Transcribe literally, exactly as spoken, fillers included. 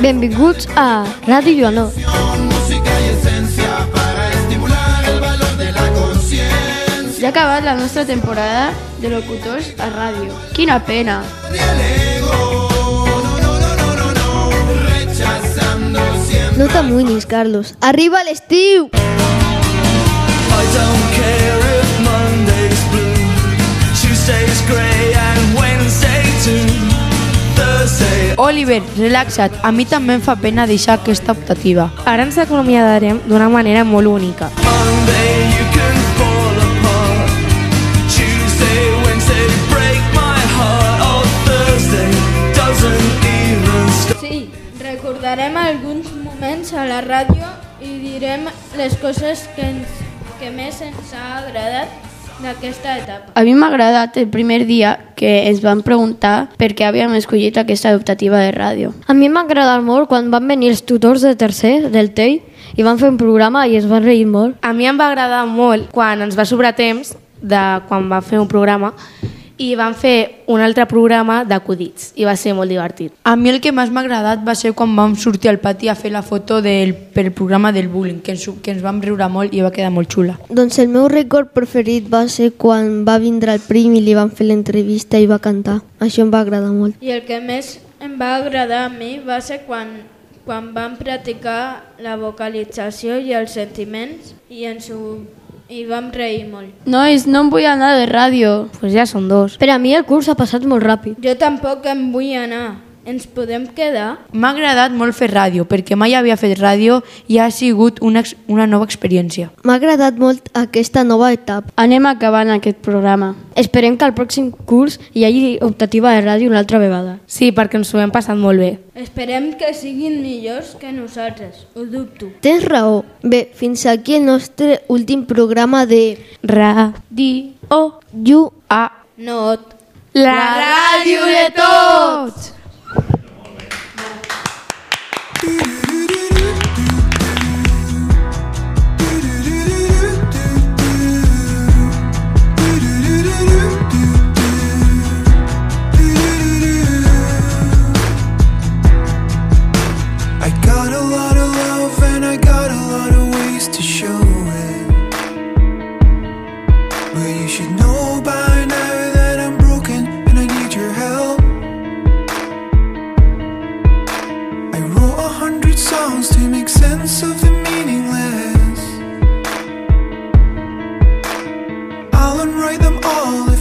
Benvinguts a Ràdio Joanot. Ja ha acabat la nostra temporada de locutors a ràdio. Quina pena! No t'amoïnis, Carlos. Arriba l'estiu! I don't care if Monday's blue, Tuesday's grey and Wednesday too, Thursday... Oliver, relaxa't. A mi també em fa pena deixar aquesta optativa. Ara ens acomiadarem d'una manera molt única. Monday you can fall apart, Tuesday, Wednesday break my heart, oh Thursday doesn't even start. Sí, recordarem alguns moments a la ràdio i direm les coses que, ens, que més ens ha agradat d'aquesta etapa. A mi m'ha agradat el primer dia que ens van preguntar per què havíem escollit aquesta optativa de ràdio. A mi m'ha agradat molt quan van venir els tutors de tercer del T E I i van fer un programa i es van reir molt. A mi em va agradar molt quan ens va sobrar temps de quan va fer un programa i van fer un altre programa d'acudits i va ser molt divertit. A mi el que més m'ha agradat va ser quan vam sortir al pati a fer la foto del, pel programa del bullying, que ens, que ens vam riure molt i va quedar molt xula. Doncs el meu record preferit va ser quan va vindre el prim i li van fer l'entrevista i va cantar. Això em va agradar molt. I el que més em va agradar a mi va ser quan, quan vam practicar la vocalització i els sentiments i ens ho i vam reir molt. Nois, no em vull anar de ràdio. Pues ja són dos. Per a mi el curs ha passat molt ràpid. Jo tampoc em vull anar. Ens podem quedar? M'ha agradat molt fer ràdio, perquè mai havia fet ràdio i ha sigut una, una nova experiència. M'ha agradat molt aquesta nova etapa. Anem acabant aquest programa. Esperem que al pròxim curs hi hagi optativa de ràdio una altra vegada. Sí, perquè ens ho hem passat molt bé. Esperem que siguin millors que nosaltres. Ho dubto. Tens raó. Bé, fins aquí el nostre últim programa de Ràdio Ju A Not. La ràdio de tots! I got a lot of love and I got a lot of ways to show it, but you should know by now that I'm broken and I need your help. I wrote a hundred songs to make sense of the meaningless. I'll unwrite them all